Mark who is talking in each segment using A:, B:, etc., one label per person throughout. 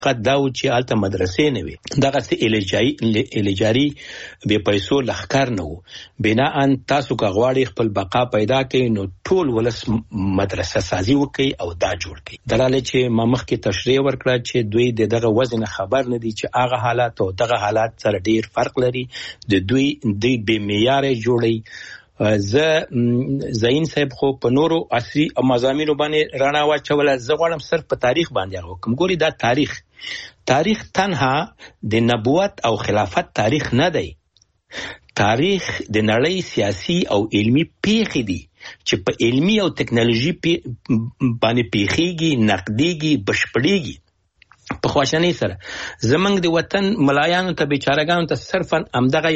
A: قد دا و چې هلته مدرسې نه وي، دغسې الجاري بې پیسو لښکر نه و. بناً تاسو که غواړئ خپل بقا پیدا کړئ نو ټول ولس مدرسه سازي وکړئ او دا جوړ کړئ. دلاله چې ما مخکې تشریح ورکړه چې دوی د دغه وزن خبر نه دي چې هغه حالات او دغه حالات سره ډیر فرق لري. د دوی بې معیاره جوړي. زین صاحب خو په نورو عصري مضامینو باندې رڼا واچوله، زه غواړم صرف په تاریخ باندې هغه وکړم. ګوري دا تاریخ تنها د نبوت او خلافت تاریخ نه دی. تاریخ د نړۍ سیاسي او علمي پیښې دي چې په علمي او ټکنالوژي باندې پیښیږي، نقدیږي، بشپړیږي په خواشنۍ سره. زمنګ د وطن ملایانو ته بیچارهګانو ته صرفا همدغه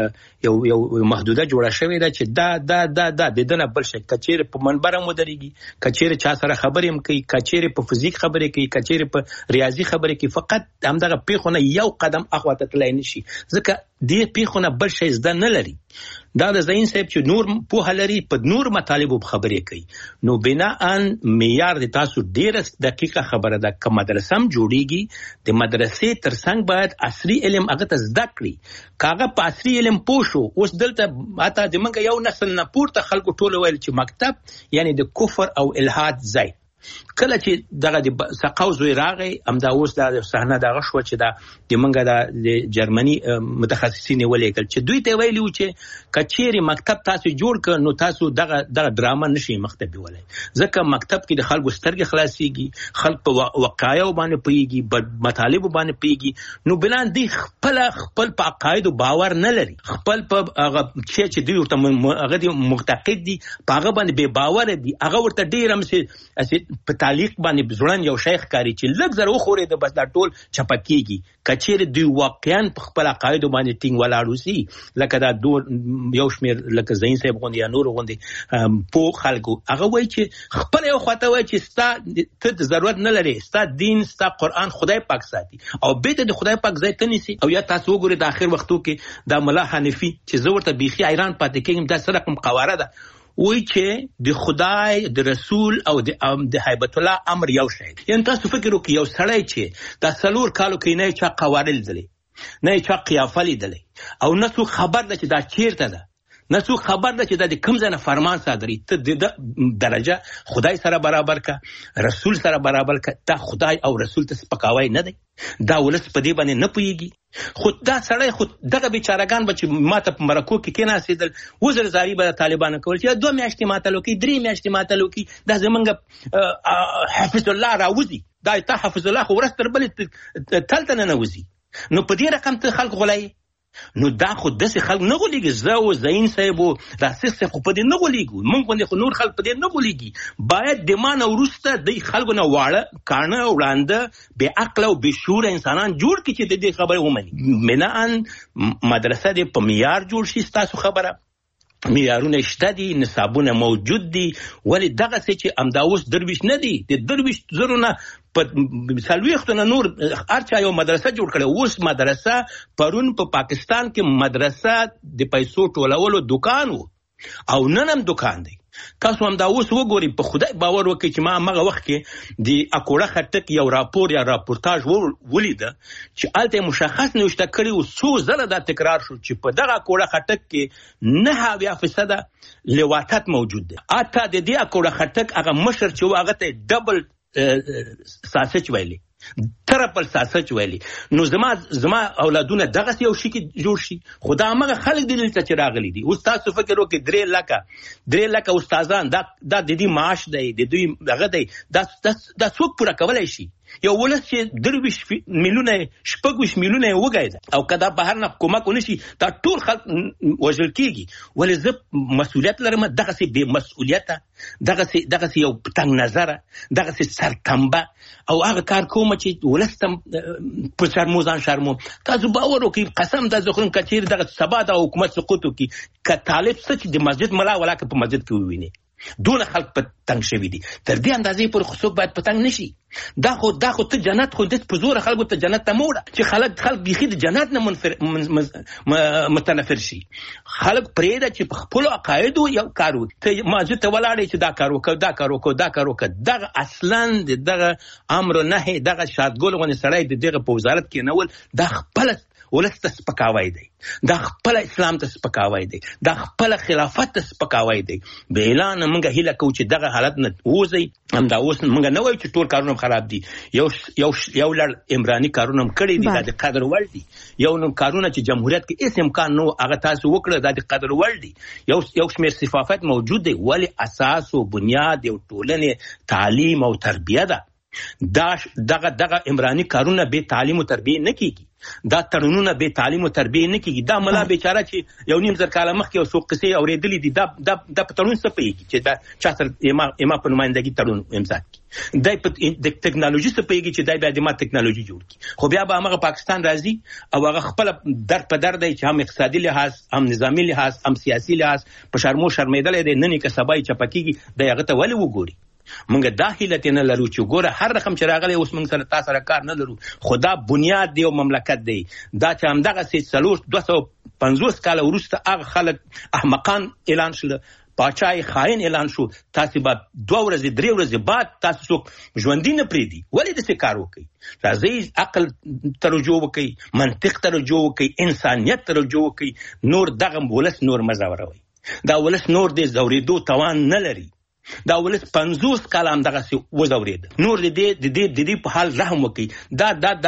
A: یو محدوده جوړه شوې ده چې دا د دنه بل شي کچېره په منبر هم ودرېږي، کچېره چا سره خبرې هم کوي، کچېره په فزیک خبرې کوي، کچېره په ریاضي خبرې کوي، فقط همدغه پیښونه یو قدم اخواته تللی نشي ځکه دې پیښونه بل شي زده نه لري. دا د زین صاحب چې نور پوهه لري په نور مطالبو خبرې کوي. نو بناءً معیار د تاسو ډیره دقیقه خبره ده. که مدرسه هم جوړیږي د مدرسې ترڅنګ باید عصري علم هغه ته زده کړي. کاغه په عصري علم پوه شو، اوس دلته اته د منګه یو نسل نه پورته خلکو ټول ویل چې مکتب یعنی د کفر او الحاد ځای. کله چې دغه د سقاو زوی راغی همدا اوس د صحنه دغه شو چې د منګه د جرمني متخصصین ولیکل چې دوی ته ویلي و چې کچېری مکتب تاسو جوړ ک نو تاسو دغه ډراما نشي مکتب ولای، ځکه مکتب کې د خلکو سترګې خلاصيږي، خلک په وقایو باندې پیږي، مطالب باندې پیږي. نو بلان دی خپل په عقاید او باور نه لري، خپل په هغه چې دوی ورته هغه دی معتقد دي، په هغه باندې به باور دي، هغه ورته ډیر هم په تعلیق باندې ځوړن یو شیخ کاری چې لږ زر وخوري د بس دا ټول چپکیږي. کچېره دوی واقعا په خپل عقاید باندې ټینګ ولاړو سي لکه دا یو شمیر لکه زین صاحب غوندي یا نور غوندي په خلکو هغه وایي چې خپل یو خواته وایي چې ستا ته ضرورت نه لري، ستا دین ستا قرآن خدای پاک ساتي او بیت د خدای پاک ځای ته نیسي. او یا تاسو وګورئ د اخر وختو کې دا ملا حنفي چې زه ورته بیخي حیران پاتې کېږم، دا سره کوم قواره ده، وی چې د خدای د رسول او د هیبت الله امر یو شی. یعنی تاسو فکر وکړئ یو سړی چې دا 4 کالو کې نه چا قوارل دلی، نه چا قیافه لیدلی، او نه څوک خبر ده چې دا چیرته ده، نه څوک خبر ده چې دا د کوم ځای نه فرمان صادري. ته د درجه خدای سره برابر کا، رسول سره برابر کا. دا خدای او رسول ته سپکاوی نه دی، دا ولس په دې باندې نه پوهیږي. خود دا سړی خود دغه بیچارهګان به چې ماته په مرکو کې کېناستېدل وزر زاري به طالبانو کول چې 2 میاشتې ماته لوکي، 3 میاشتې ماته لوکي. دا زمونږ حفظ الله راوځي، دا تا حفظ الله خو ورځ تر بلې تلته نه نوځي. نو په دې رقم ته خلک غولایي. نو دا خو داسې خلک نه غولېږي. زه او زین صاحب او راسخ صاحب خو په دې نه غولېږو، موږ باندې خو نور خلک په دې نه غولېږي. باید د ما نه وروسته د خلکو نه واړه کاڼه وړانده بې عقله او بې شعوره انسانان جوړ کړي چې د دې خبرې ومني. منعاً مدرسه دې په معیار جوړ شي. ستاسو خبره معیارونه شته دي، نصابونه موجود دي، ولې دغسې چې همدا اوس درویش نه دي، د درویش زرونه په 40 نور هر چا یو مدرسه جوړ کړي. اوس مدرسه پرون په پاکستان کې مدرسه د پیسو ټولولو دکان و او نن هم دکان دی. تاسو هم دا اوس وګورئ، په خدای باور وکړئ چې ما هغه وخت کې د اکوړه خټک یو راپور یا راپورتاژ ولیده چې هلته مشخص نوشته کړي و، څو ځله دا تکرار شو چې په دغه اکوړه خټک کې 9% لواطت موجود دی. اته د دې اکوړه خټک هغه مشر چې و هغه ته ډبل ساسج ویلي، ترپل ساسج ویلي. نو زما اولادونه دغه یو شي کې جوړ شي. خدا هغه خلک دي چې راغلي دي. اوس تاسو فکر وکړئ 3 لکه استادان دا د دې معاش دی، د دوی دغه دی، دا څوک پوره کولای شي؟ یو ولس چې 23 میلیونه 26 میلیونه وګایي او کدا بهر نه کومک ونشي دا ټول خلک وژل کیږي. ولې زه مسؤلیت لرم؟ دغه سي بے مسؤلیته، دغه سي یو تنگ نظر، دغه سي سرتنبه او هغه کار کوم چې ولستم په شرموزان شرمو. تاسو باور وکړئ، قسم د ذخرن کچیر دغه سبا د حکومت سقوط وکړي ک طالب سچ د مسجد ملا ولاکه په مسجد کې وویني دون خلق په تنگ شوی دي تر دې اندازې پر خصوص باید په تنگ نشي دا خو ته جنت خو د په زور خلکو ته جنت ته موړه چې خلک بيخي د جنت نه متنفر شي خلک پرېدا چې په خپل عقاید یو کارو ته ماجه ته ولاړې چې دا کار وکړه دغه اصلا دغه امر نه دغه شادګل غونې سړی دغه په وزارت کې نول د خپل ولست سپکاوی دی دا خپل اسلام ته سپکاوی دی دا خپل خلافت ته سپکاوی دی به اعلان موږ هیله کوو چې دغه حالت نه وځي هم دا اوس موږ نه وایو چې ټول کارونه خراب دي یو لړ عمراني کارونه کړی دي د قدر وړ دي یو نو کارونه چې جمهوریت کې هیڅ امکان نو هغه تاسو وکړه د قدر وړ دي یو شمېر صفات موجود دي ولی اساس او بنیاد یو ټولنې تعلیم او تربیه ده دغه عمراني کارونه به تعلیم او تربیه نه کیږي دا تړونونه به تعلیم او تربیه نه کیږي دا ملا بیچاره چې یو نیم زر کاله مخکې او څو قصې اورېدلې دي دا په تړون څه پیږي چې دا چا سره ما په نمائندګي تړون امضا کړي دا په ټکنالوژي څه پیږي چې دا بیا د ما ټکنالوژي جوړ کړي خو بیا به هغه پاکستان راځي او هغه خپل در په در دی چې هم اقتصادي لحاظ هم نظامی لحاظ هم سیاسي لحاظ په شرمېدل دی نن کې سبا چپکیږي د هغه ته ولې وګوري موږ داخلت نه لرو چې ګوره هر رقم چې راغلی اوس موږ سره تاسو سره کار نه لرو خدا بنیاد دی او مملکت دی دا چې همدغه 250 کال وروسته هغه خلک احمقان اعلان شول پاچای خاين اعلان شو تاسو به 2 ورځې 3 ورځې بعد تاسو څوک ژوندۍ نه پریدي ولې د څه کار وکي راځي عقل ترجو وکي منطق ترجو وکي انسانيت ترجو وکي نور دغه ولس نور مزوروي دا ولس نور د زوريدو توان نه لري دا ولس 50 کلام دغه سی وزورید نور دې په حال رحم وکي دا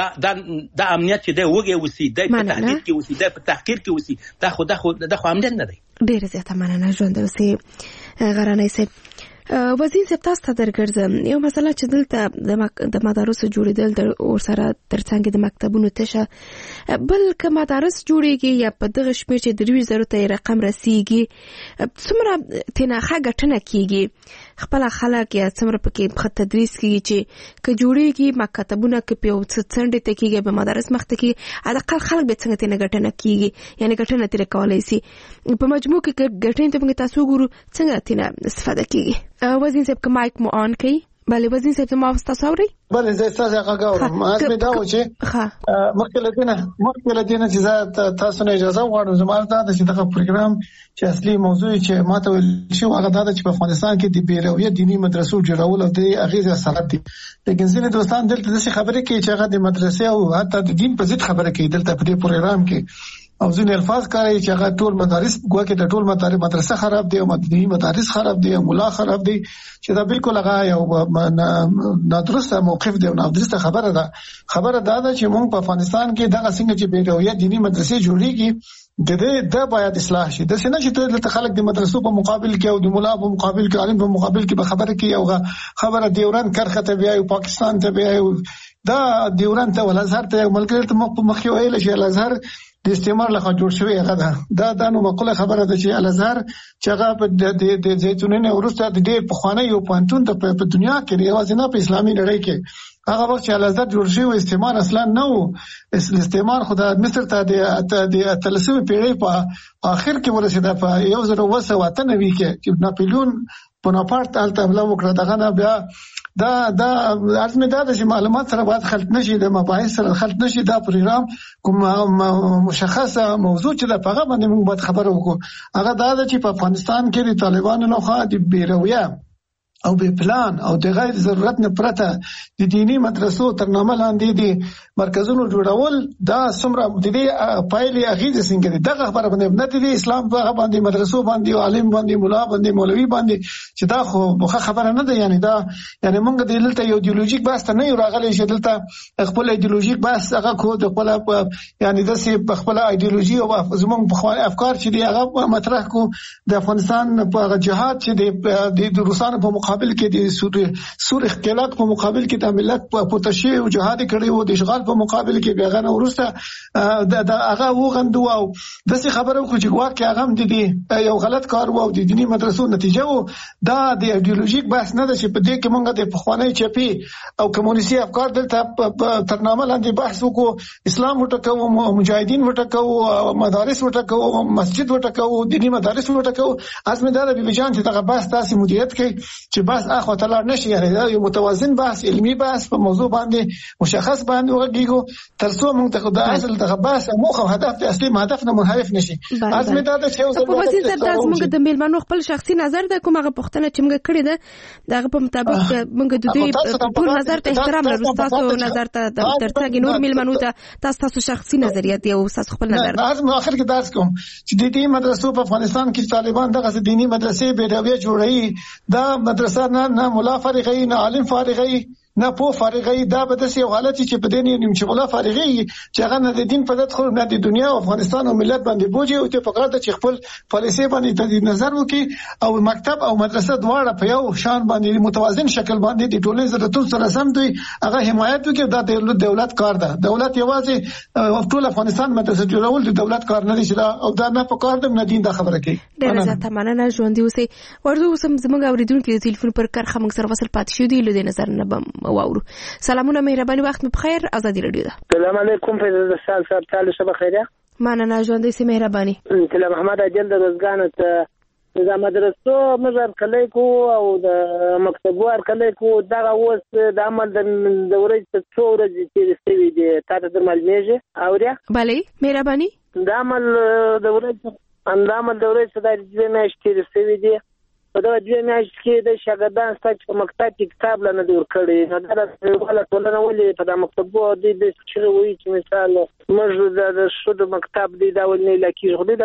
A: امنیت چې دی وګي وسی دی په تحقیق کې وسی دی په تحقیق کې وسی دا خو امنیت نه دی
B: ډیر زیاته مننه ژوند اوسې غرانې سي وزیر صاحب تاسو ته درګرځم یو مسله چې دلته د مدارسو جوړېدل د ورسره ترڅنګ د مکتبونو تشه بل که مدارس جوړېږي یا په دغه شمېر چې 30,000 ته رقم رسیږي څومره تینا ښه ګټنه کیږي خپل خلک یا څومره پکې ښه تدریس کیږي چې که جوړېږي مکتبونه کې په یو څه څنډې ته کیږي به مدارس مخ ته کیږي حداقل خلک به څنګه تینا ګټنه کیږي یعنی ګټنه ترې کولی شي په مجموع کې ګټنې ته موږ تاسو ګورو څنګه تینا استفاده کیږي وزیر صاحب که مایک مو آن کړئ بله وزیر صاحب زما تاسو اورئ
C: بله زه ستاسو هغه اورم مې دا و چې مخکې له دې نه چې تاسو نه اجازه غواړم زما دا چې دغه پروګرام چې اصلي موضوع چې ماته ویل شو هغه دا چې په افغانستان کې د بیرویت دینی مدرسو جوړول او د اغیز اثرات دي لیکن ځینې دوستان دلته د خبرې کوي چې هغه د مدرسې او حتی د دین په ضد خبره کوي دلته په دې پروګرام کې او ځینې الفاظ کاروي چې هغه ټول مدارس ګویا کې د ټول مدرسه خراب دي او مدني مدارس خراب دي او مولا خراب دي چې دا بالکل هغه یو نادرسته موقف دی او نادرسته خبره ده چې موږ په افغانستان کې دغه څنګه چې بیرویت دینی مدرسې جوړیږي د باید اصلاح شي د سینه چې د خلک د مدرسو په مقابل کې او د مولا په مقابل کې عالم په مقابل کې به خبره کوي او خبره دیوران کرخه ته بیا پاکستان ته بیا دا دیوران ته ولازهر ته ملګری ته مخ ویل شي الازهر د استعمار لخوا جوړ شوی هغه دا نو مقوله خبره ده چې الازهر چې هغه په د زیتونین ورسته د ډېر پخوانی یو پانتون ته په دنیا کې یوازې نه په اسلامي نړۍ کې هغه وخت چې الازهر جوړ شوی استعمار اصلا نه وو استعمار خدای مصر ته د تلسمه پیړۍ په اخر کې ورسېده په 1998 کې چې ناپلیون بوناپارت الته حمله وکړه دغه نه بیا دا ارزمه دا چې معلومات سره باید خلط نشي د مباحث سره خلط نشي دا پروګرام کوم مشخصه موضوع چې د هغه باندې موږ باید خبرو وکړو هغه دا چې په افغانستان کې د طالبانو لخوا د بیرویه او به پلان او د غیر ضرورت نه پرته د دینی مدرسو تر نامه لاندې دي مرکزونو جوړول دا څومره د دې پایلې اغیزه څنګه دي دغه خبره باندې نه دي اسلام په باندې مدرسو باندې عالم باندې مولا باندې مولوی باندې چې دا خو مخه خبره نه ده یعنی موږ د دلته یو ایدئولوژیک بحث نه یو راغلی چې دلته خپل ایدئولوژیک بحث هغه کو د خپل یعنی د سي خپل ایدئولوژي او زموږ په افکار چې دی هغه مطرح کو د افغانستان په جهاد چې د روسانو په مقابل مقابل کې د سور اختلاق په مقابل کې د ملت په پوتشي او جهاد کړي وو د اشغال په مقابل کې بیاغه ورسته د هغه وغندو او دغه خبره خو چې واقعا هغه د یو غلط کار وو د دینی مدرسو نتیجه وو دا د ایدئولوژیک بحث نه ده چې په دې کې مونږ د پخوانی چپی او کمونیستي افکار دلته ترنامه لاندې بحث وکړو اسلام وټکو مجاهدین وټکو مدارس وټکو مسجد وټکو دینی مدارس وټکو ازمه دا د بیجان چې دغه بحث تاسو مدیریت کوي چې بحث اخو تعالی نشي یعنی یو متوازن بحث علمی بحث په موضوع باندې مشخص باندې وګیږو ترڅو موږ ته خدای اصل دغه بحث موخه هدف اصلي هدف نه منحرف نشي ازمه دا چې
B: په وسیله تاسو موږ د میلمنو خپل شخصي نظر د کومه پوښتنه چې موږ کړی ده دغه په مطابق موږ د دوی ټول نظر ته احترام لرو تاسو نظر ته ترڅنګ نور میلمنو ته تاسو شخصي نظریات یو تاسو خپل نظر
C: لازم اخر کې درس کوم چې د دې مدرسو په افغانستان کې طالبان دغه دینی مدرسې به رویه جوړي دا مدرسه نه مولا فارغي نه عالم فارغي نه په فارغي دا به د یو حالت چې په دین نیم چې مولا فارغي چې هغه نه د دین په دت خو نه د دنیا او افغانستان او ملت باندې بوجي او ته فقط چې خپل پالیسي باندې د نظر وکي او مکتب او مدرسه دواړه په یو شان باندې متوازن شکل باندې د ټولنې ضرورتونو سره سم دوی هغه حمایت وکي دا د دولت کار ده دولت یوازې ټول افغانستان مدرسه جوړول د دولت کار نه دي او دا نه په کار د دین د خبره کوي
B: ډیره زیاته مننه ژوند دی اوسه ورته اوسم زموږ اوریدونکو د ټلیفون پر کرخه موږ سره وصل پات شو دی له نظر نه بم واورو سلامونه مهرباني وخت مو بخیر ازادي رادیو ده
D: السلام علیکم فیض سال صاحب تعالی شبه خیره
B: مننه ژوند دی مهرباني
D: تل محمد اجل د روزګان ته د مدرسو مزر کلی کو او د مکتبوار کلی کو دا اوس د عمل د ورځې څو ورځې چې سوي دي تاسو د معلومېږي اوریا
B: bale مهرباني
D: د عمل د ورځې اندامل د ورځې د دې میاشتې سوي دي په دا دوه میاشتې کې د شاګردان ستاسو په مکتب کې کتاب لنه دی ورکړی نو دا ولا ټولنه ولې په د مکتبو دی د چې وایي چې مثال موږ د شود مکتب دی دا ولې لکه خو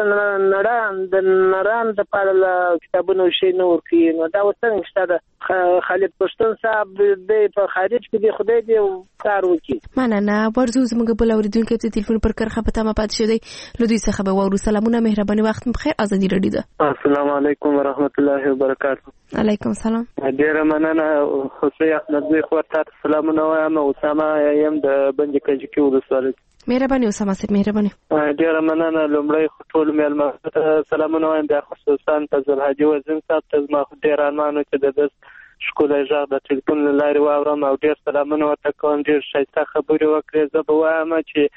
D: د نران د پاله کتابونو شي نو ورکی نو دا وسنګ شته خالد پښتون صاحب د په خارج کې دی خدای دی کار وکي
B: مننه ورزو زموږ بل اوریدونکو ته ټلیفون پر کرخه په تمه پات شوی لودي څخه به ورو سلامونه مهرباني وخت بخیر ازادي رادیو ده
D: السلام علیکم ورحمت الله وبرکاته
B: علیکم سلام
D: ډیره مننه حسین احمد زی خو تاسو سلامونه وایم اسامه یم د بنج کجکی ولسوالۍ
B: مهرباني اسامه صاحب مهرباني
D: ډیره مننه لومړی ټول میلمنو سلامونه وایم د خصوصا فضل حاجی وزن صاحب ته ما ډیر ارمانو چې د شکولای ژغ د ټلیفون لاري واورم او ډیر سلامونه ورته کوم ډیر ښایسته خبرې وکړې زه به وایم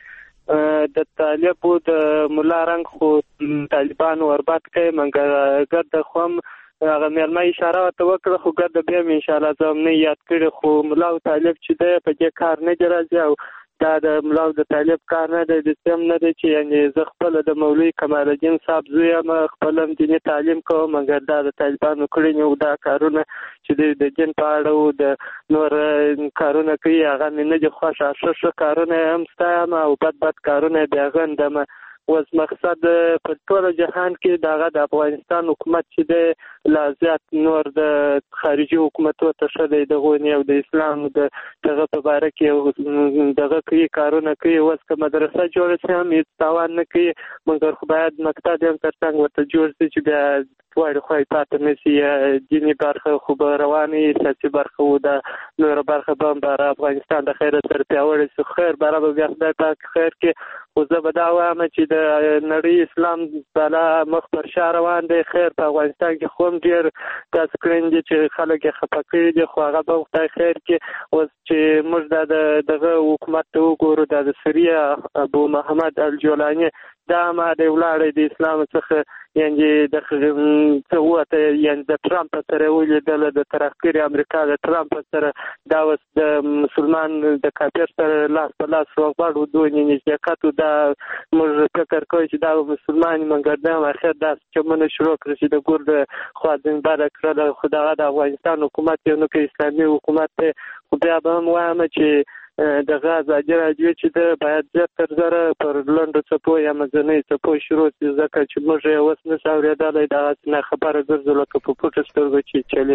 D: چې د طالب او د مولا رنګ خو طالبان وربات کوي منګه ګرد خوم هغه مېرمه اشاره ورته وکړه خو ګرد بیا مې انشاءالله زه هم نه یاد کړی خو مولا او طالب چې دی په دې کار نه دی راځي او دا د مولا او د طالب کار نه دی د سیم نه دی چې یعنی زه خپل د مولوي کمال الدین صاحب زوی یم خپل هم دیني تعلیم کوم مګر دا د طالبانو کړي نو دا کارونه چې د دین په اړه او د نور کارونه کوي هغه مې نه دي خوښ ښه کارونه هم ستایم او بد کارونه بیا غندم وز مقصد په ټول جهان کې دغه د افغانستان حکومت چې د لا زیات نور د خارجي حکومتو ته شړې د غونی او د اسلام د دغه په اړه کې دغه کوي کارونه کوي وس که مدرسه جوړه شي هم هیڅ تاوان نه کوي مګر خو باید مکتب هم ترڅنګ ورته جوړ شي چې بیا واړه خوای پاتې نشي دیني برخه خو به رواني سیاسي برخه و د نور برخه به بر افغانستان د خیر تر پیاوړی سو خیر برابر بیا خدای پاک خیر کې خو زه به دا وایم چې د نړۍ اسلام بالا مخ پر شا روان دی خیر په افغانستان کې خو ډیر تاسو کړی چې خلک خپه کړي دي خو هغه به خدای خیر کې اوس چې موږ دغه حکومت ته وګورو د سوریه ابو محمد الجولانی دا ما د ولاړې د اسلام څخه یعنی د څوته یعنی د ټرامپ سره ولیدل د ترقی امریکا د ټرامپ سره دا وس د مسلمان د کافر سره لاس په لاس وغواړو دوی نه کاتو دا موږ فکر کوي چې دا مسلمان منګردان اخر دا چې موږ شروع کړی چې د ګورد خواځین بار کړل خدای د افغانستان حکومت یو نو کې اسلامي حکومت خو بیا به موامه چې دغه ازادي راځي چې د باید زیاتره زره پر لنډو څپو یا مزنې څپو شروع شي ځکه چې موږ اوس نه څاورېدلای دا نه خبره ګرځول که په پټه سترګو چې چلی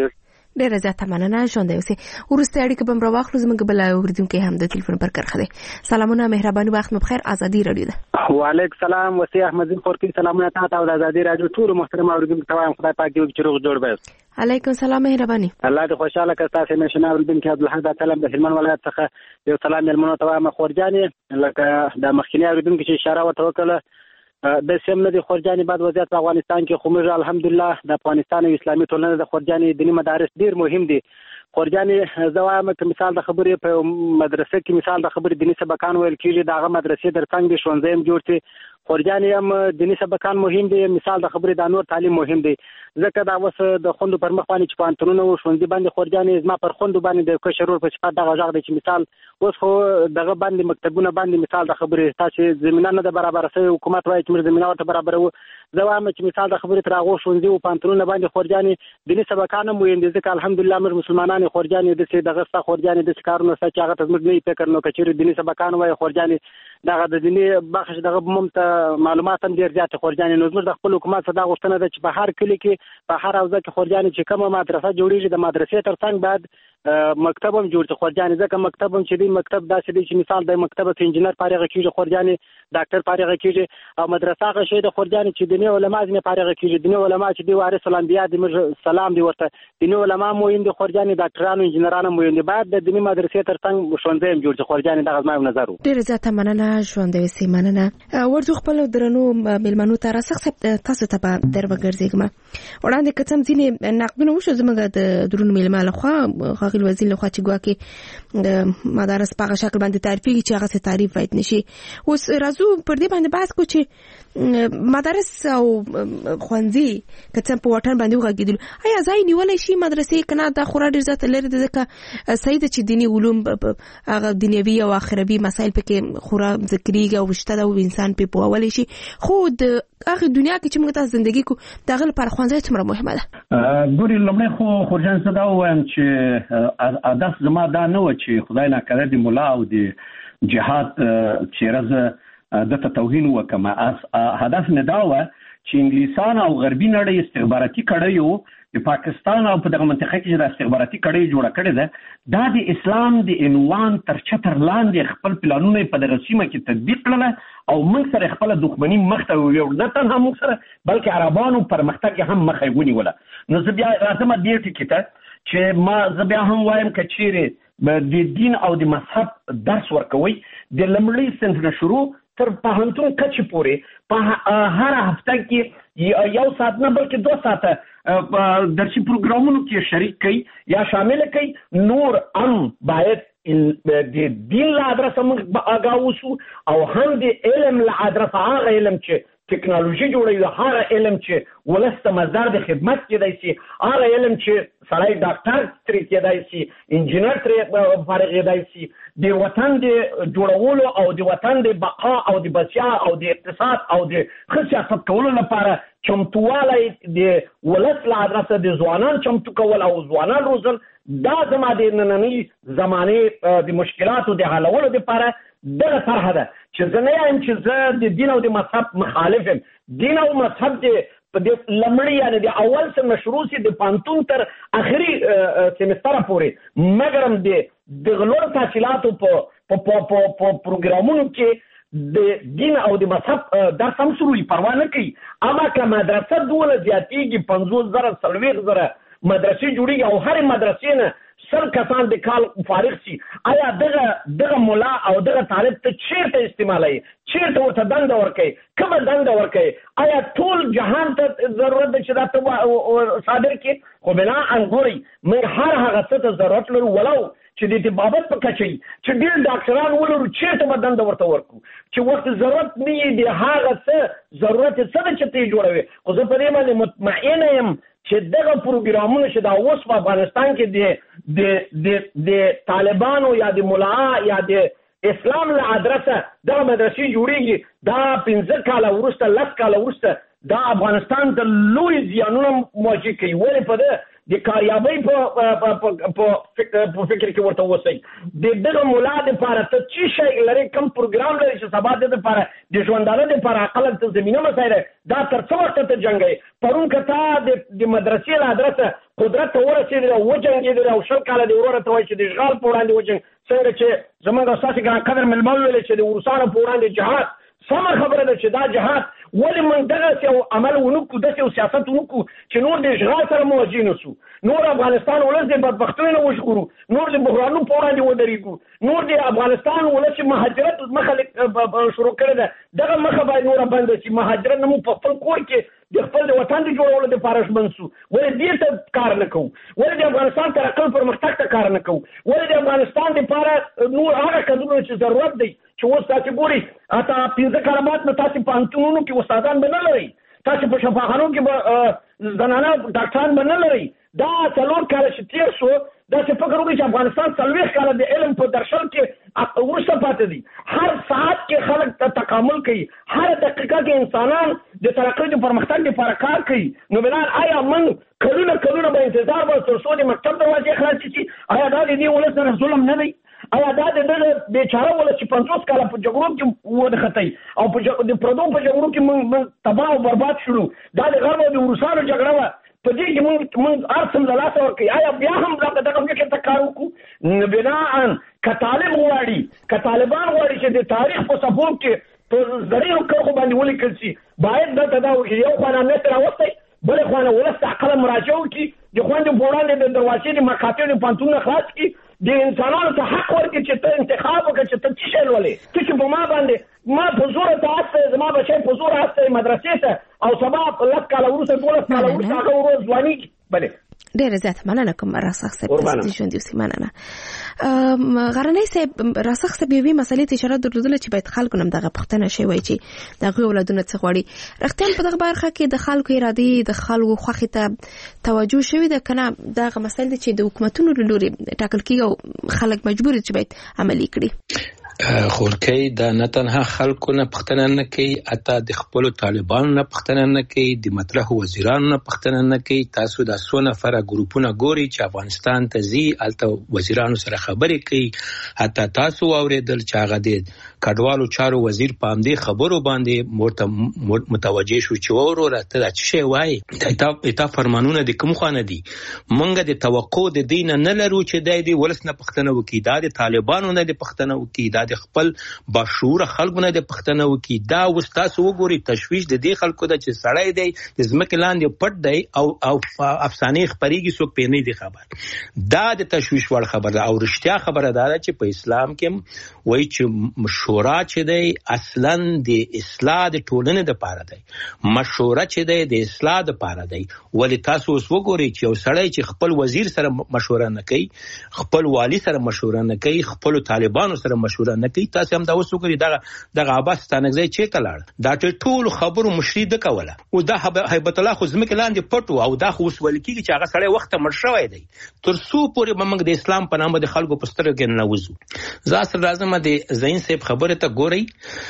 B: ډیره زیاته مننه ژوند اوسې. وروسته اړیکه بم راواخلو زموږ بل اوریدونکو هم د ټلیفون پر کرخه دی. سلامونه مهرباني وخت مو بخیر. ازادي رادیو ده.
E: وعلیکم سلام وسی احمد خورکی. سلامونه تاسو او د ازادي رادیو ټول محترم اوریدونکو ته وایم خدای پاک دې چې روغ جوړ وي.
B: علیکم سلام مهرباني.
E: الله دې خوشاله کړه. تاسو نشنا اوریدونکو عبدالحق سلام د هلمند ولایت څخه یو سلام ملمنو ته وایم. خورجانې لکه د مخکینی اوریدونکو چې اشاره وته وکړه د سیمه د خورجانې بعد وضعیت په افغانستان کې خو موږ الحمدلله د افغانستان اسلامي ټولنې د خورجانې دینی مدارس ډیر مهم دي. خورجانې زوایم که مثال د خبرې په مدرسې کې مثال د خبرې دینی سبقان ویل کېږي دغه مدرسې درڅنګ دي ښوونځي هم جوړ دي. خورجانې هم دینی سبقان مهم دي. مثال د خبرې د نور تعلیم مهم دی ځکه دا اوس د خوندو پر مخ باندې چې پوهنتونونه او ښوونځي باندې خورجانې زما پر خوندو باندې د کشر ورور په صفت دغه غږ دی چې مثال اوس خو دغه باندې مکتبونه باندې مثال د خبرې تاسو زمينه نه د برابر سوی حکومت وایي چې موږ زمينه ورته برابرو. زه وایم چې مثال د خبرې تر هغه ښوونځي او پوهنتونونه باندې خورجانې دیني سبقان هم ویل دي ځکه الحمدلله موږ مسلمانان خورجانې د دغه څه خورجانې د کارونو څه چې هغه ته موږ نه فکر نو کچېر دیني سبقان وایي خورجانې دغه د دیني بخش دغه ممته معلومات هم ډیر زیات خورجانې نو موږ د خپل حکومت څخه دا غوښتنه ده چې په هر کلی کې په هر حوزه کې خورجانې چې کومه مدرسه جوړیږي د مدرسې ترڅنګ بعد مکتب هم جوړ شي خورجانې ځکه مکتب هم چې دی مکتب داسې دی چې مثال د مکتب ته انجینر فارغ کیږي خورجانې ډاکټر فارغ کیږي او مدرسه هغه شی د خورجانې چې دیني علما ځنه فارغ کیږي. دیني علما چې دی وارث سلام بیا د سلام دی ورته دیني علما مهم دي خورجانې ډاکټرانو انجینرانو مهم دي بعد د دیني مدرسې ترڅنګ ښوونځي هم جوړ شي خورجانې دغه زما نظر و.
B: ډیر زیاته مننه ژوند اوسې. مننه ورته خپل درنو ملمنو ته راڅخه تاسو ته به در وګرځېږم. وړاندې کتم ځینې نقدونه وشو زموږ د درنو ملمنو لخوا خاغل وزیر لخوا چې ګواکې مدارس په هغه شکل باندې تعریفېږي چې هغه څه تعریف وایي نشي. اوس راځو پر دې باندې بحث کوو چې مدارس او ښوونځي که څه په وطن باندې وغږېدلو آیا ځای نیولی شي مدرسې که نه دا خورا ډېر زیاته لرې ده ځکه صحیح ده چې دیني علوم هغه دنیوي او آخروي مسایل پکې خورا ذکرېږي او شته ده او انسان پې پوهولی شي خو د هغې دنیا کې چې موږ تاسو زندګي کوو د هغې لپاره ښوونځی څومره مهمه ده؟
F: ګورې لومړی خو خورجان زه دا ووایم چې هدف زما دا نه وه چې خدای ناکره د ملا او د جهاد چېره زه دته توهین وکړم. هدف مې دا وه چې انګلیسان او غربي نړۍ استخباراتي کړیو د پاکستان او په دغه منطقه کې چې د استخباراتي کړۍ جوړه کړې ده دا د اسلام د عنوان تر چتر لاندې خپل پلانونه په دغه سیمه کې تطبیق کړل او موږ سره خپل دښمني مخته ویوړ نه تنها موږ سره بلکې عربانو پرمختګ هم مخه ونیوله. نو زه بیا راځم دې ټکي ته چې زه بیا هم وایم که چیرې د دین او د مذهب درس ورکوي د لومړي صنف نه شروع تر پوهنتون کچې پورې په هر هفته کې یو ساعت نه بلکې 2 ساعته درسي پروګرامونو کې شریک کړي یا شامل کړي. نور هم باید د دین له ادرسه موږ آګاه اوسو او هم د علم له ادرسه هغه علم چې ټکنالوژي جوړوي هغه علم چې ولس ته مزار د خدمت کېدای شي هغه علم چې سړی ډاکټر ترې کېدای شي انجینر ترې فارغېدای شي د وطن د جوړولو او د وطن د بقا او د بچیا او د اقتصاد او د ښه سیاست کولو لپاره چمتوالی د ولس له ادرسه د ځوانان چمتو کول او ځوانان روزل دا زما د نننۍ زمانې د مشکلاتو د حلولو لپاره دغه طرحه ده چې زه نه یم چې زه د دین او د مذهب مخالف یم. دین او مذهب په لمړی یعنی د اول سره شروع سي د پانتون تر اخري سیمستر پورې مګرم د غلور تحصیلاتو په پروګرامونو کې د دین او د مذهب درس هم شروع پروا نه کوي. اما که مدرسه دوله زیاتېږي 50,000 40,000 مدرسې جوړېږي او هرې مدرسې نه 100 کسان د کال فارغ شي آیا دغه مولا او دغه طالب ته چیرته استعمالوي چیرته ورته دنده ورکوي کومه دنده ورکوي آیا ټول جهان ته ضرورت ده چې دا ته صادر کړي؟ خو بنا انګوري موږ هر هغه څه ته ضرورت لرو ولو چې د طبابت په کچه چې ډېر ډاکټران ولرو چیرته به دنده ورته ورکړو چې ورته ضرورت نه وي د هغه څه ضرورت څه ده چې ته جوړوي. خو زه په دې باندې مطمئنه یم چې دغه پروګرامونه چې دا اوس په افغانستان کې د طالبانو یا د ملا یا د اسلام له ادرسه دغه مدرسې جوړېږي دا 15 کاله وروسته 10 کاله وروسته دا افغانستان د لوی زیانونو مواجه کوي. ولې په ده د کاریابۍ په فکر کې ورته وسی دغه مولا دپاره ته څه شی لري، کوم پروګرام لري چې سبا د دپاره د ژوندانه دپاره خلک ته زمینه مسایل دا تر څه وخته ته جنګوي. پرون که تا د مدرسې له ادرسه قدرت ته ورسېدې او وجنګېدې او 20 کاله د وروره ته وایي چې د اشغال په وړاندې وجنګ، څنګه چې زموږ او ستاسې ګران قدر مېلمه وویلې چې د روسانو په وړاندې جهاد سمه خبره ده چې دا جهاد ولې موږ دغسې یو عمل ونه کړو، داسې یو سیاست ونه کړو چې نور د اشغال سره موجه نه سو، نور افغانستان ولس د بدبختیو نه وژغورو، نور د بحرانونو په وړاندې ودرېږو، نور د افغانستان ولس چې مهاجرت مخه شروع کړې ده دغه مخه باید نوره بنده شي. مهاجرت نه مو په خپل کور کې د خپل د وطن د جوړولو دپاره ژمن سو. ولې دې ته کار نه کوو؟ ولې د افغانستان ترقۍ پرمختګ ته کار نه کوو؟ ولې د افغانستان دپاره نور هغه کدرونه چې ضرورت دی چې اوس تاسې ګورئ اته 15 کاله بعد نو تاسې پوهنتونونو کې استادان به نه لرئ، تاسې په شفاخانو کې به زنانه ډاکټران به نه لرئ. دا 4 کاله چې تېر شو داسې فکر وکړئ چې افغانستان 40 کاله د علم په درشل کې وروسته پاتې دي. هر ساعت کې خلک تکامل کوي، هر دقیقه کې انسانان د ترقۍ د پرمختګ لپاره کار کوي. نو بلال آیا موږ کلونه به انتظار به تر څو د مکتب دروازې خلاصې شي؟ آیا دا د دې ولس سره ظلم نه دی؟ آیا دا د دغه بیچاره ولس چې 50 کاله په جګړو کې ونښتی او د پردو په جګړو کې موږ تباه او برباد شولو، دا د غرب او د روسانو جګړه وه، په دې کې موږ هر څه له لاسه ورکوي. آیا بیا هم دغه فکر ته کار وکړو؟ بناءً که طالب غواړي، که طالبان غواړي چې د تاریخ په صفحو کې په زرینو کرښو باندې ولیکل شي، باید دلته دا وکړي. یو خوا امنیت راوستی، بلې خوا نه ولس ته عقله مراجعه وکړي، د خویندو په وړاندې د دروازې د مکاتبو د پوهنتونونه خلاص کړي، د انسانانو ته حق ورکړي چې ته انتخاب وکړه چې ته څه شی لولې. ته چې په ما باندې ما په زوره ته هستی، زما بچی په زوره هستی مدرسې ته، او سبا 10 کاله وروسته 12 کاله وروسته هغه ورځ ځوانېږي. بلې
B: ډېره زیاته مننه کوم راسخ صاحب د ژوند یوسي مننه. غرنۍ صاحب راسخ صاحب یوې مسلې ته اشاره درلودله چې باید خلکو هم دغه پوښتنه شوی چې د هغوی اولادونه څه غواړي. رښتیا په دغه برخه کې د خلکو ارادې د خلکو خوښې ته توجه شوې ده که نه؟ دغه مسله ده چې د حکومتونو له لورې ټاکل کېږي او خلک مجبور دي چې باید عملي کړي.
A: خورکۍ دا نه تنها خلکو نه پوښتنه نه کوي، حتی د خپلو طالبانو نه پوښتنه نه کوي، د مطرحو وزیرانو نه پوښتنه نه کوي. تاسو دا څو نفره ګروپونه ګورئ چې افغانستان ته ځي، هلته وزیرانو سره خبرې کوي. حتی تاسو واورېدل چې هغه د کډوالو چارو وزیر په همدې خبرو باندې متوجه شو چې وروره ته دا څه شی وایې، تا فرمانونه د کوم خوا نه دي؟ موږ د توقع د دې نه لرو چې دی د ولس نه پوښتنه وکړي، دا د طالبانو نه د پوښتنه وکړي، دا د خپل باشعوره خلکو نه د پوښتنه وکړي. دا اوس تاسو وګورئ تشویش د دې خلکو ده چې سړی دی د ځمکې لاندې پټ دی او افسانې خپرېږي، څوک پرې نه دی خبر. دا د تشویش وړ خبره ده. او رښتیا خبره دا ده چې په اسلام کې وایي چې مشوره چې دی اصلا د اصلاح د ټولنې دپاره دی، مشوره چې دی د اصلاح دپاره دی. ولې تاسو اوس وګورئ چې یو سړی چې خپل وزیر سره مشوره نه کوي، خپل والي سره مشوره نه کوي، خپل طالبانو سره مشوره نه کوي، تاسو هم دا اوس وګورئ دغه عباس ستانکزی چېرته لاړ؟ دا ټولو خبرو مشري ده کوله. او دا هیبت الله خو ځمکې لاندې پټ و، او دا خو اوس ویل کېږي چې هغه سړی وخته مړ شوی دی. تر څو پورې به موږ د اسلام په نامه د خلکو په سترګو کې نه وځو؟ زه اصل راځم د زین صاحب خبره ته ګورئ.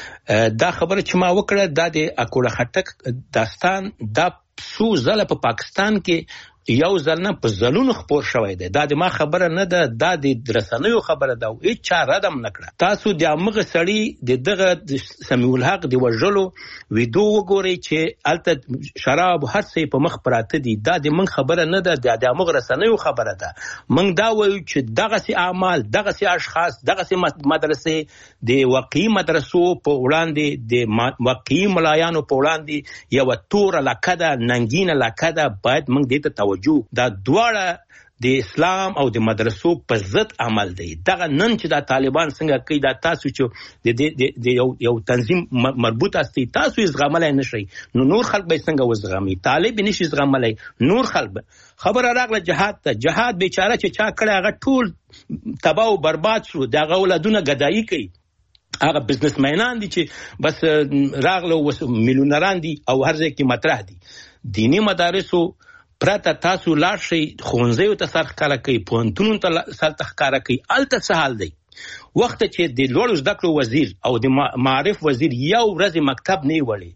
A: دا خبره چې ما وکړه دا د اکوړه خټک داستان دا څو ځله په پاکستان کې یو ځل نه په ځلونو خپور شوی دی. دا د ما خبره نه ده، دا د رسنیو خبره ده او هیڅ چا رد هم نه کړه. تاسو د همغه سړي د دغه سمیع الحق د وژلو ویډیو وګورئ چې هلته شراب هر څه په مخ پراته دي. دا د موږ خبره نه ده، د همغه رسنیو خبره ده. موږ دا وایو چې دغسې اعمال، دغسې اشخاص، دغسې مدرسې د واقعي مدرسو په وړاندې، د واقعي ملایانو په وړاندې یوه توره لکه ده، ننګینه لکه ده. باید موږ دې ته توجه. دا دواړه د اسلام او د مدرسو په ضد عمل دی. دغه نن چې دا طالبان څنګه کوي، دا تاسو چې د یو تنظیم مربوط هستئ، تاسو یې زغملی نه شئ، نو نور خلک به یې څنګه وزغمي؟ طالب یې نشي زغملی، نور خلک به. خبره راغله جهاد ته. جهاد بیچاره چې چا کړی هغه ټول تباه او برباد شو. د هغه اولادونه ګدایي کوي. هغه بزنسمینان دي چې بس راغله میلیونران دي او هر ځای کې مطرح دي. دینی مدارسو پرته تاسو لاړ شئ، ښوونځیو ته سر ښکاره کوي، پوهنتونونو ته سر ښکاره کوي، هلته څه حال دی؟ وخت چې د لوړو زده کړو وزیر او د معارف وزیر یو ورځ مکتب نه وړي،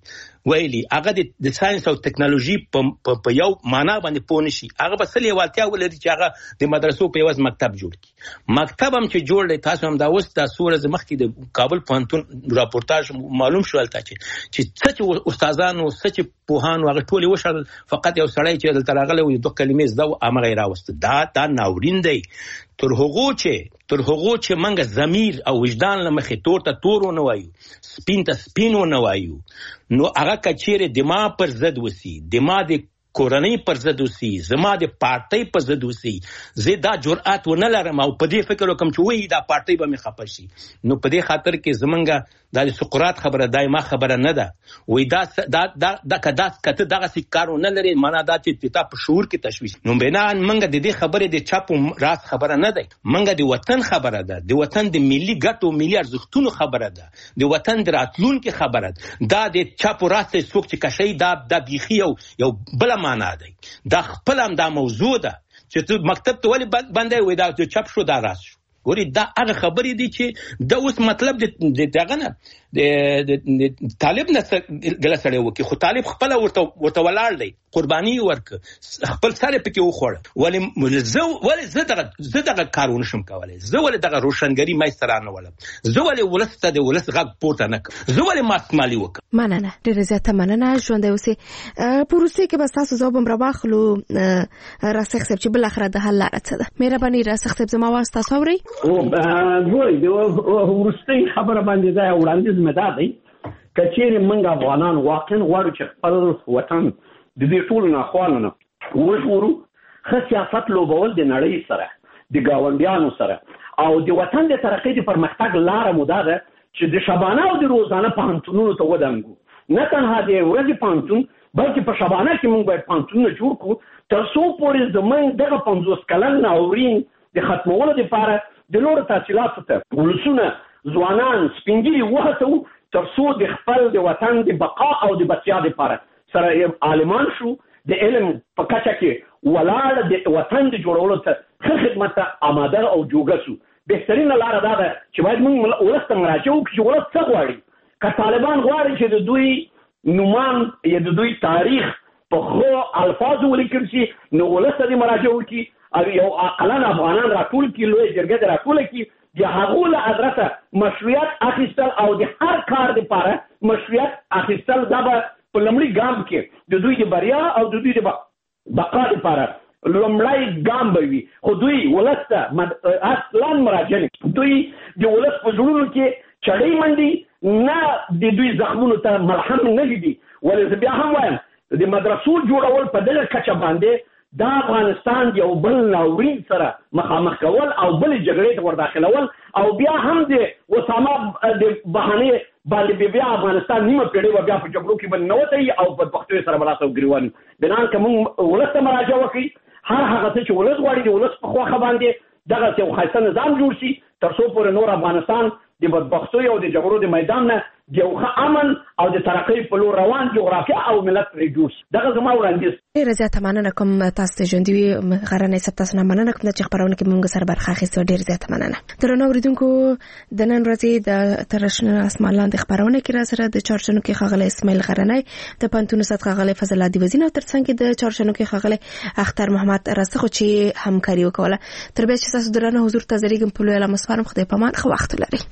A: ویلي هغه د ساينس او ټکنالوژي په یو معنا باندې پوه نشي هغه به څه لیوالتیا ولري چې هغه د مدرسو په یوه مکتب جوړ کړي مکتب هم چې جوړ دی تاسو هم دا اوس د څو ورځې مخکې د کابل پوهنتون راپورتاژ معلوم شو هلته چې څه استادانو څه چې پوهانو هغه ټولې وشړل فقط یو سړی چې دلته راغلی و دوه کلمې زده و همغه یې راوسته دا ناورین دی تر هغو چې منګه ضمیر او وجدان له مخې تور ته تور ونه وایو سپین ته سپین ونه وایو نو هغه کچېرې دما پر ضد وسی دما د کورنۍ پر ضد وسی زما د پارټۍ پر ضد وسی زه دا جرأت ونه لرم او په دې فکر وکم چې وایي دا پارټۍ به مې خپه شي نو په دې خاطر کې زمونږ د سقراط خبره دایمه خبره نه ده وایي دا کته دغه کار نه لري معنا دا چې تا په شعور کې تشویش نو بنا منګه د دې خبرې د چاپ راس خبره نه ده منګه د وطن خبره ده د وطن د ملي ګټو ملي ارزښتونو خبره ده د وطن د راتلونکو خبره ده دا د چاپ راس څوک چې کشي دا بيخي یو بل معنا دی دا خپل هم دا موضوع ده چې تو مکتب ته ولی باندې وای دا چاپ شو دا راس شو ګوري دا هغه خبرې دي چې دا اوس مطلب دغه نه د طالب نه ګلسړی وکي خو طالب خپل ورته ولاړ دی قرباني ورک خپل سره پکې وخوړ ولی زه دغه کارونه شم کولای زه ولی دغه روشنګری مایسترانه ولم زه ولی ولسته د ولس غږ پورته نه زه ولی ماسمالي وکم
B: مننه ډېر زیاته مننه ژوند اوسې پروسې کې بس تاسو ځواب راواخلو راسخ صاحب چې بل اخره د حل لاره څه ده مهرباني راسخ صاحب زما واست تاسو اوري
F: او ګوري د ورستۍ خبره باندې دا وړاندیز مې دا دی کچېرې موږ افغانان واقعا غواړو چې خپل وطن د دې ټولو نه خوانونه وژغورو ښه سیاست لوبول د نړۍ سره د ګاونډیانو سره او د وطن د ترقۍ د پرمختګ لاره مو دا ده چې د شبانه او د روزانه پوهنتونونو ته ودانګو نه تنها د ورځې پوهنتون بلکې په شبانه کې موږ باید پوهنتونونه جوړ کړو تر څو پورې زموږ دغه 50 کلن ناورین د ختمولو لپاره د نورو تحصیلاتو ته ولسونه ځوانان سپینګیري وهڅوو تر څو د خپل د وطن د بقا او د بقا لپاره سره عالمان شو د علم په کچه کې ولاړ د وطن د جوړولو ته ښه خدمت ته آماده او جوګه شو بهترینه لاره دا ده چې باید موږ ولس ته مراجعه وکړو چې ولس څه غواړي که طالبان غواړي چې د دوی نومان یا د دوی تاریخ په ښو الفاظو ولیکل شي نو ولس ته دې مراجعه وکړي او یو عاقلان افغانان راټول کړي لوی جرګه دې راټوله کړي د هغو له ادرسه مشروعیت اخیستل او د هر کار دپاره مشروعیت اخیستل دا به په لومړي ګام کې د دوی د بریا او د دوی د بقا دپاره لومړی ګام به وي خو دوی ولس ته اصلا مراجعه دوی د ولس په زړونو کې چړۍ منډي نه د دوی زخمونو ته ملحم نه لیدي ولې زه بیا هم وایم د مدرسو جوړول په دغه کچه باندې دا افغانستان یو بل ناورین سره مخامخ کول او بل جګړې ته ورداخلول او بیا هم د اسامه د بهانه باندې بیا افغانستان نیمه پیړۍ و بیا په جګړو کې باندې نوته او په پښتو سره بلاسو ګریوان بنان کوم ولست مراجعه وکړي هر هغه څه چې ولس غواړي د ولس په خواخه باندې دغه یو خاصه نظام جوړ شي تر څو پورې نور افغانستان د بدبختۍ او د جګړو د میدان نه د یو ښه امن او د ترقۍ په لور روان جغرافیه او ملت پرې جوړ شي دغه زما وړاندیز
B: ډېره زیاته مننه کوم تاسو ته ژوندي وي غرنۍ صاحب تاسو نه مننه کوم چې خبرونه کې موږ سره برخه اخیستو ډېره زیاته مننه درنو اوریدونکو د نن ورځې د ترشن اسمان لاندې خبرونه کې را سره د چارچنو کې خغله اسماعیل غرنۍ د پنتون صد خغله فضل الله دیوزین او ترڅنګ د چارچنو کې خغله اختر محمد راسخ چې همکاري وکوله تر به چې تاسو درنه حضور ته زریګم په لوی لمسفارم خدای پامان خو وخت لري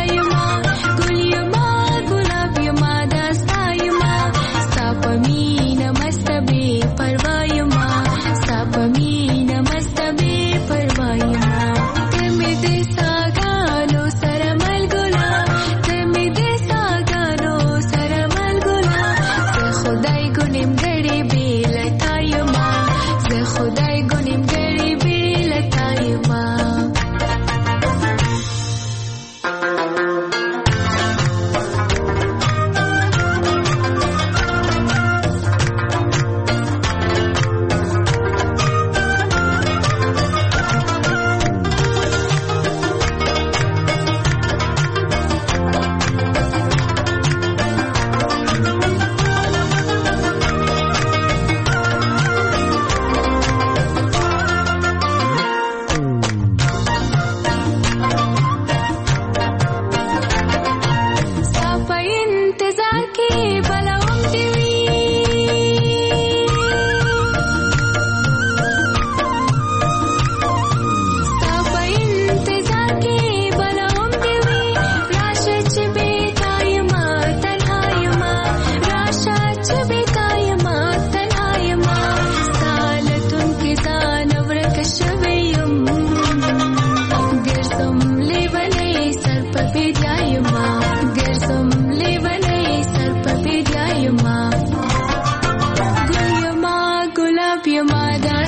G: Me يما دا